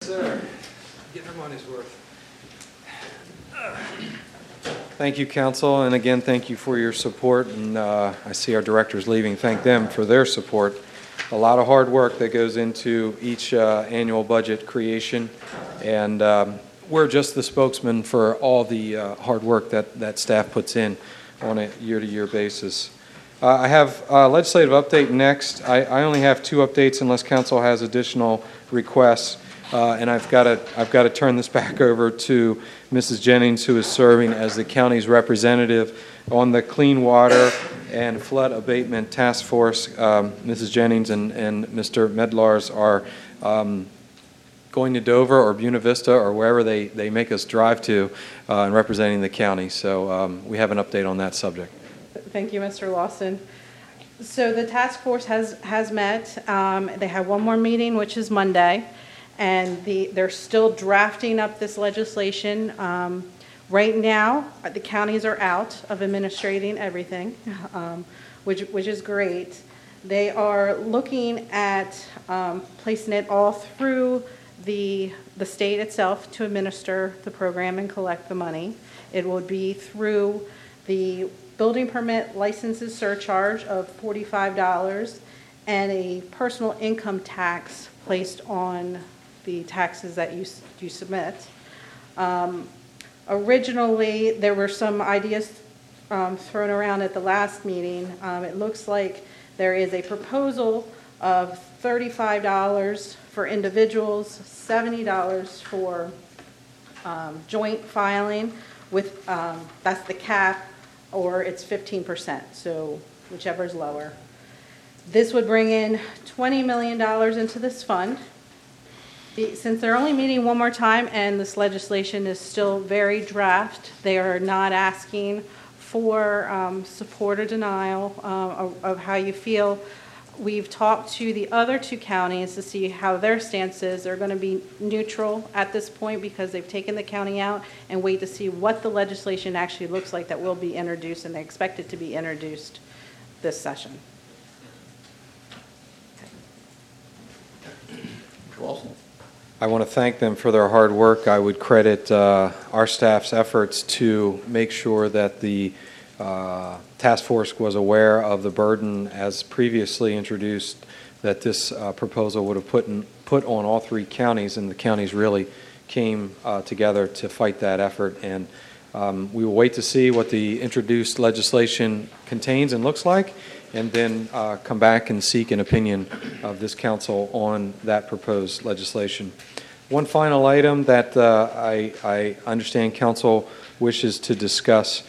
sir. Get their money's worth. Thank you, Council, and again, thank you for your support. And I see our directors leaving. Thank them for their support. A lot of hard work that goes into each annual budget creation, and we're just the spokesman for all the hard work that staff puts in on a year-to-year basis. I have a legislative update next. I only have 2 updates unless Council has additional requests. And I've got to turn this back over to Mrs. Jennings, who is serving as the county's representative on the Clean Water and Flood Abatement Task Force. Mrs. Jennings and Mr. Medlars are going to Dover or Buena Vista or wherever they make us drive to and representing the county. So we have an update on that subject. Thank you, Mr. Lawson. So the task force has met. They have one more meeting, which is Monday. And they're still drafting up this legislation. Right now, the counties are out of administrating everything, which is great. They are looking at placing it all through the state itself to administer the program and collect the money. It would be through the building permit licenses surcharge of $45 and a personal income tax placed on the taxes that you submit. Originally, there were some ideas thrown around at the last meeting. It looks like there is a proposal of $35 for individuals, $70 for joint filing, with that's the cap, or it's 15%, so whichever is lower. This would bring in $20 million into this fund. Since they're only meeting one more time and this legislation is still very draft, they are not asking for support or denial of how you feel. We've talked to the other 2 counties to see how their stance is. They're going to be neutral at this point because they've taken the county out and wait to see what the legislation actually looks like that will be introduced, and they expect it to be introduced this session. Mr. Wilson. I want to thank them for their hard work. I would credit our staff's efforts to make sure that the task force was aware of the burden as previously introduced that this proposal would have put on all 3 counties, and the counties really came together to fight that effort. And we will wait to see what the introduced legislation contains and looks like, and then come back and seek an opinion of this council on that proposed legislation. One final item that I understand council wishes to discuss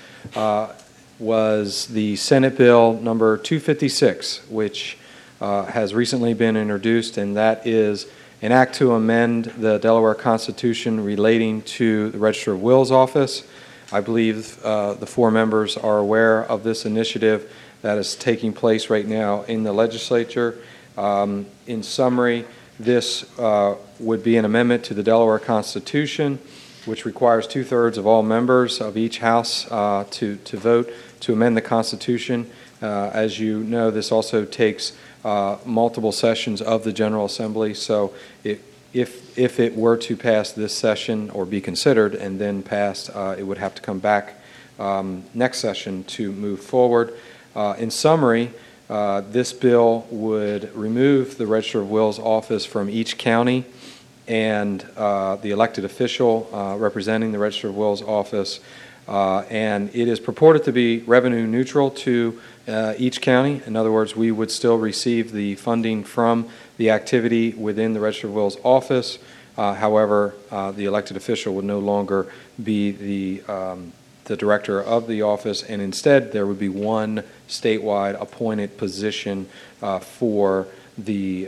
was the Senate Bill number 256, which has recently been introduced, and that is an act to amend the Delaware Constitution relating to the Register of Wills office. I believe the 4 members are aware of this initiative that is taking place right now in the legislature. In summary, this would be an amendment to the Delaware Constitution, which requires 2/3 of all members of each house to vote to amend the Constitution. As you know, this also takes multiple sessions of the General Assembly. So if it were to pass this session or be considered and then passed, it would have to come back next session to move forward. In summary, this bill would remove the Register of Wills office from each county, and the elected official representing the Register of Wills office, and it is purported to be revenue neutral to each county. In other words, we would still receive the funding from the activity within the Register of Wills office. However, the elected official would no longer be the director of the office, and instead there would be one statewide appointed position for the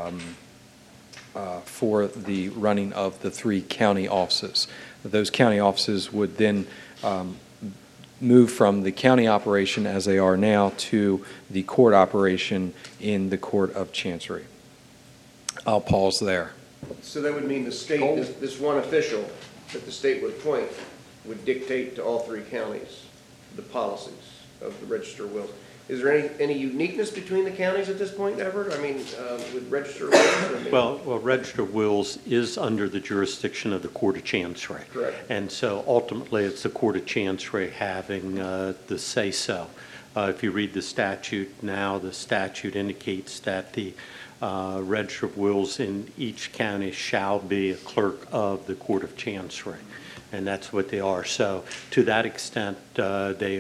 running of the 3 county offices. Those county offices would then move from the county operation as they are now to the court operation in the Court of Chancery. I'll pause there. So that would mean the state, this one official that the state would appoint, would dictate to all 3 counties the policies of the Register of Wills. Is there any uniqueness between the counties at this point, Everett? I mean, with Register of Wills? I mean- Well, Register of Wills is under the jurisdiction of the Court of Chancery. Correct. And so ultimately, it's the Court of Chancery having the say-so. If you read the statute now, the statute indicates that the Register of Wills in each county shall be a clerk of the Court of Chancery, and that's what they are. So to that extent, they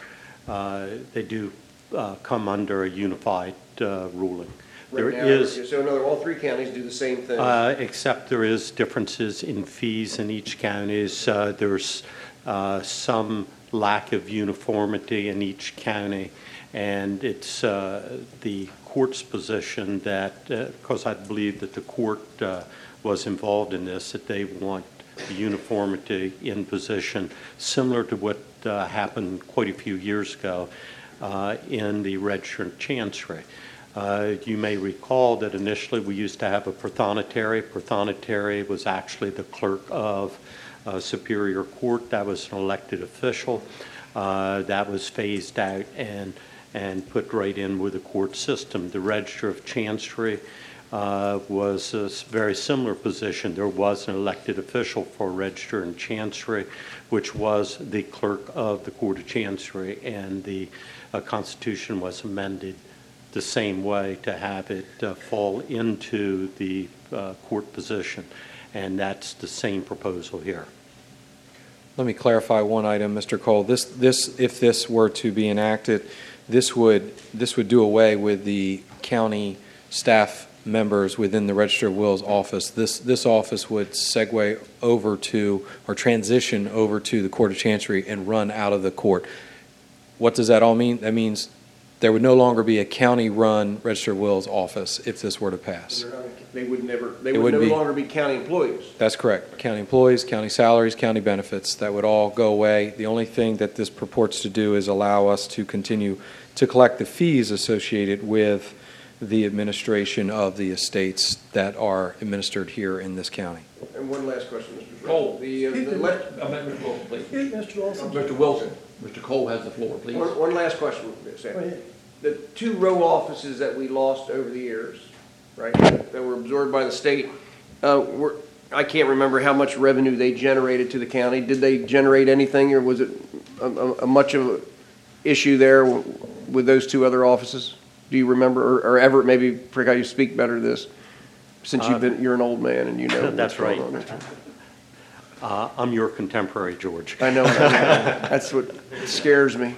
do come under a unified ruling. Right now, so in other, all three counties do the same thing? Except there is differences in fees in each county. There's some lack of uniformity in each county, and it's the court's position that, because I believe that the court was involved in this, that they want uniformity in position, similar to what happened quite a few years ago in the Register of Chancery. You may recall that initially we used to have a prothonotary. Prothonotary was actually the clerk of Superior Court. That was an elected official. That was phased out and put right in with the court system. The Register of Chancery was a very similar position. There was an elected official for Register and Chancery, which was the clerk of the Court of Chancery, and the Constitution was amended the same way to have it fall into the court position, and that's the same proposal here. Let me clarify one item, Mr. Cole. If this were to be enacted, this would do away with the county staff members within the Register of Wills office. This office would segue over to, or transition over to, the Court of Chancery and run out of the court. What does that all mean? That means there would no longer be a county-run Register of Wills office if this were to pass. They would no longer be county employees. That's correct. County employees, county salaries, county benefits, that would all go away. The only thing that this purports to do is allow us to continue to collect the fees associated with the administration of the estates that are administered here in this county. And one last question, Mr. Cole. Mr. Mr. Wilson, please. Mr. Wilson. Mr. Wilson. Mr. Cole has the floor, please. One last question, Sam. Go ahead. The two row offices that we lost over the years, right, that were absorbed by the state, I can't remember how much revenue they generated to the county. Did they generate anything, or was it a much of an issue there with those two other offices? Do you remember, or Everett, maybe, forgot you speak better to this, since you're an old man and you know. That's right. I'm your contemporary, George. I know. That's what scares me.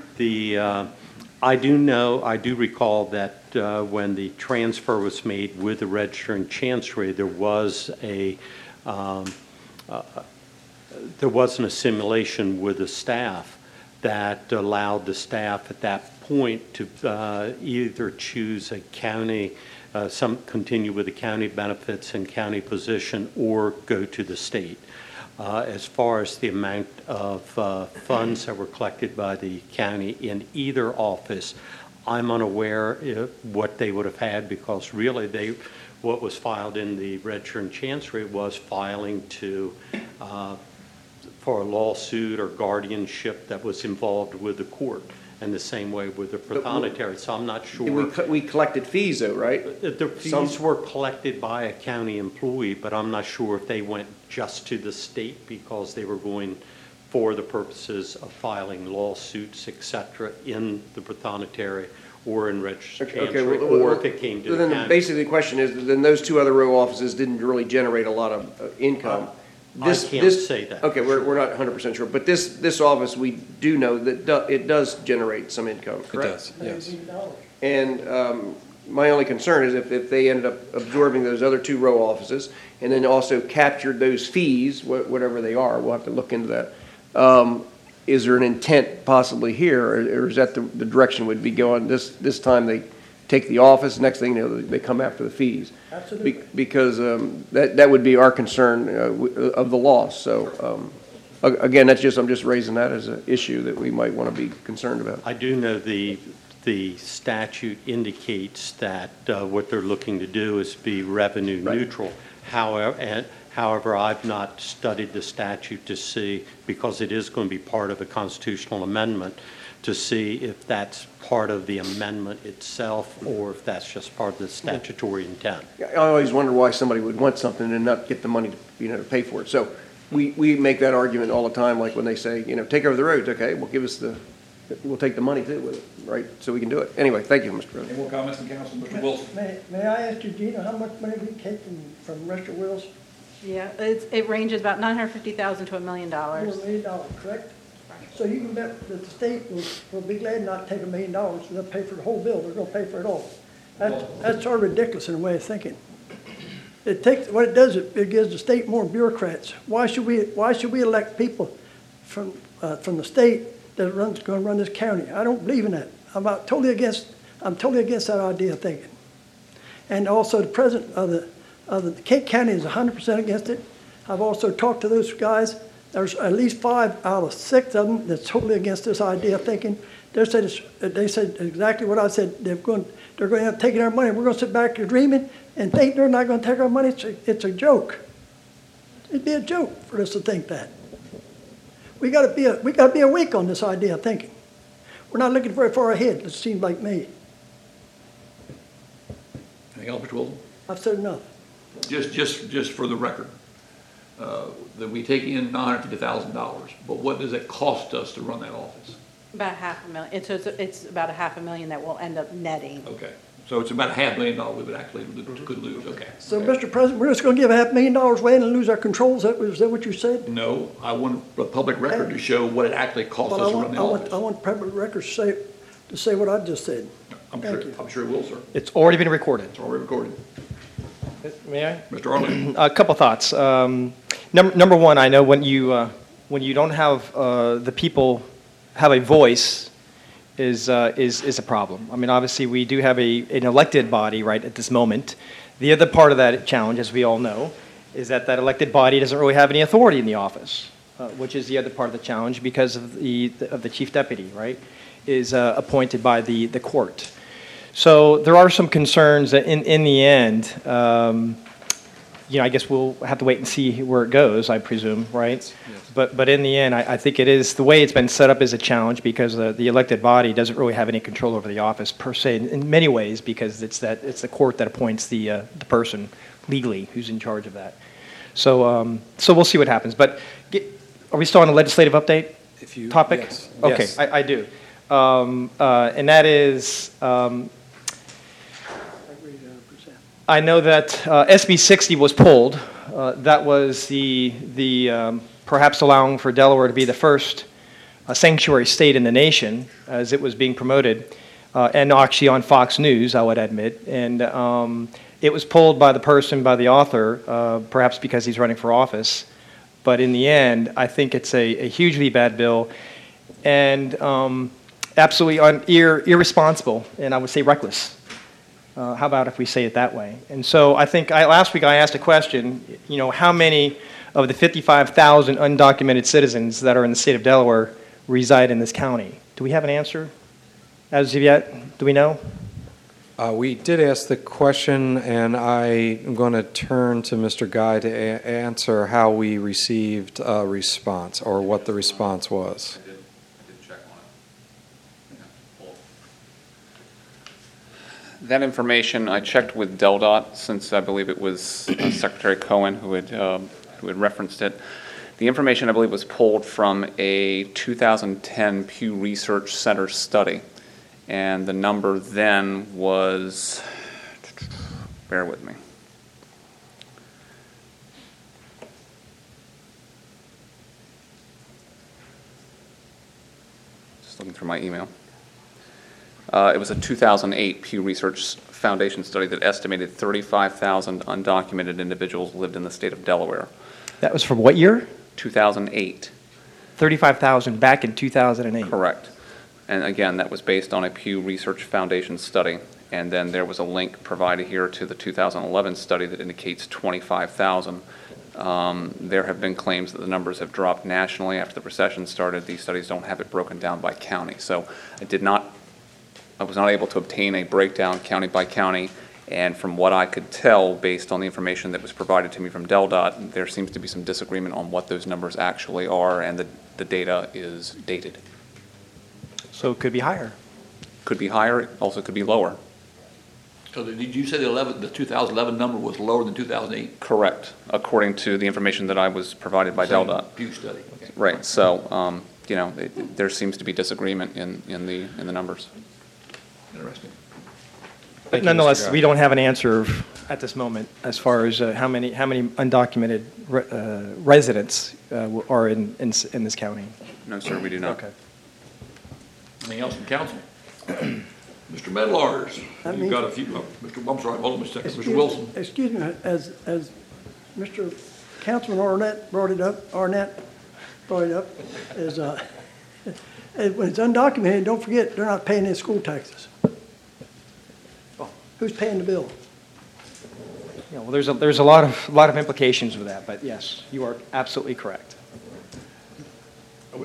I do recall that when the transfer was made with the Register and Chancery, there was an assimilation with the staff that allowed the staff at that point to either choose a county, continue with the county benefits and county position, or go to the state. As far as the amount of funds that were collected by the county in either office, I'm unaware what they would have had, because really what was filed in the Register and Chancery was filing for a lawsuit or guardianship that was involved with the court, and the same way with the prothonotary. So I'm not sure. We collected fees, though, right? The fees were collected by a county employee, but I'm not sure if they went just to the state because they were going for the purposes of filing lawsuits, et cetera, in the prothonotary or in Register Chancery, or if it came to the county. Basically, the question is, then those two other row offices didn't really generate a lot of income. I can't say that. Okay, we're not 100% sure, but this office, we do know that it does generate some income, correct? It does, yes. And my only concern is if they ended up absorbing those other two row offices and then also captured those fees, whatever they are, we'll have to look into that. Is there an intent possibly here, or is that the direction would be going? This time they take the office, next thing you know, they come after the fees. Absolutely. Because that would be our concern of the loss. So again, I'm just raising that as an issue that we might want to be concerned about. I do know the statute indicates that what they're looking to do is be revenue neutral. However, I've not studied the statute to see, because it is going to be part of a constitutional amendment, to see if that's part of the amendment itself or if that's just part of the statutory intent. I always wonder why somebody would want something and not get the money to pay for it. So we make that argument all the time, like when they say, take over the roads, okay, well, we'll take the money too with it, right? So we can do it. Anyway, thank you, Mr. President. Any more comments from council? Mr. Wilson? May I ask you, Gina, how much money we taking from Mr. Wills? Yeah, it ranges about $950,000 to $1 million. $4 million, correct? So you can bet that the state will be glad not to take $1 million, they'll pay for the whole bill, they're gonna pay for it all. That's sort of ridiculous in a way of thinking. What it does, it gives the state more bureaucrats. Why should we elect people from the state that's gonna run this county? I don't believe in that. I'm totally against that idea of thinking. And also the president of the Kent County is 100% against it. I've also talked to those guys. There's at least 5 out of 6 of them that's totally against this idea of thinking. They said exactly what I said. They're going to have taken our money. We're going to sit back here dreaming and think they're not going to take our money. It's a joke. It'd be a joke for us to think that. We got to be awake on this idea of thinking. We're not looking very far ahead. It seems like me. Anything else, Mr. Wilson? I've said enough. Just for the record, that we take in $950,000, but what does it cost us to run that office? About $500,000. So it's about $500,000 that we'll end up netting. Okay, so it's about $500,000 we would actually could lose, okay. So, Mr. President, we're just going to give $500,000 away and lose our controls. Is that what you said? No, I want the public record to show what it actually cost Well, us to run the office. I want public records to say what I just said. I'm sure it will, sir. It's already been recorded. It's already recorded. May I? Mr. Arlen? A couple thoughts. Number one, I know when you don't have the people have a voice is a problem. I mean, obviously, we do have an elected body right at this moment. The other part of that challenge, as we all know, is that elected body doesn't really have any authority in the office, which is the other part of the challenge because of the chief deputy, right, is appointed by the court. So there are some concerns that in the end, I guess we'll have to wait and see where it goes, I presume, right? Yes. But in the end, I think it is, the way it's been set up is a challenge because the elected body doesn't really have any control over the office per se in many ways because it's the court that appoints the person legally who's in charge of that. So we'll see what happens. But are we still on a legislative update topic? Yes. Okay, Yes. I do. And that is... I know that SB 60 was pulled. That was the perhaps allowing for Delaware to be the first sanctuary state in the nation as it was being promoted, and actually on Fox News, I would admit. And it was pulled by the author, perhaps because he's running for office. But in the end, I think it's a hugely bad bill and absolutely irresponsible, and I would say reckless. How about if we say it that way? And so I think last week I asked a question, how many of the 55,000 undocumented citizens that are in the state of Delaware reside in this county? Do we have an answer as of yet? Do we know? We did ask the question, and I am going to turn to Mr. Guy to answer how we received a response or what the response was. I did check on it. That information, I checked with DelDOT since I believe it was Secretary Cohen who had referenced it. The information, I believe, was pulled from a 2010 Pew Research Center study. And the number then was, bear with me. Just looking through my email. It was a 2008 Pew Research Foundation study that estimated 35,000 undocumented individuals lived in the state of Delaware. That was from what year? 2008. 35,000 back in 2008. Correct. And again, that was based on a Pew Research Foundation study. And then there was a link provided here to the 2011 study that indicates 25,000. There have been claims that the numbers have dropped nationally after the recession started. These studies don't have it broken down by county. So I was not able to obtain a breakdown county by county. And from what I could tell, based on the information that was provided to me from DelDOT, there seems to be some disagreement on what those numbers actually are, and the data is dated. So it could be higher. Could be higher, it also could be lower. So did you say the 2011 number was lower than 2008? Correct, according to the information that I was provided by Same DelDOT. Pew study, okay. Right, so, there seems to be disagreement in the numbers. Interesting. But Thank you, Mr. nonetheless, Goff. we don't have an answer at this moment as far as how many undocumented residents are in this county. No, sir, we do not. Okay. Anything else from council? Mr. Medlars, That you've means- got a few, I'm sorry, hold on a second. Excuse- Mr. Wilson. Excuse me, as Mr. Councilman Arnett brought it up, is, when it's undocumented, don't forget, they're not paying their school taxes. Who's paying the bill? Yeah, well, there's a lot of implications with that, but yes, you are absolutely correct.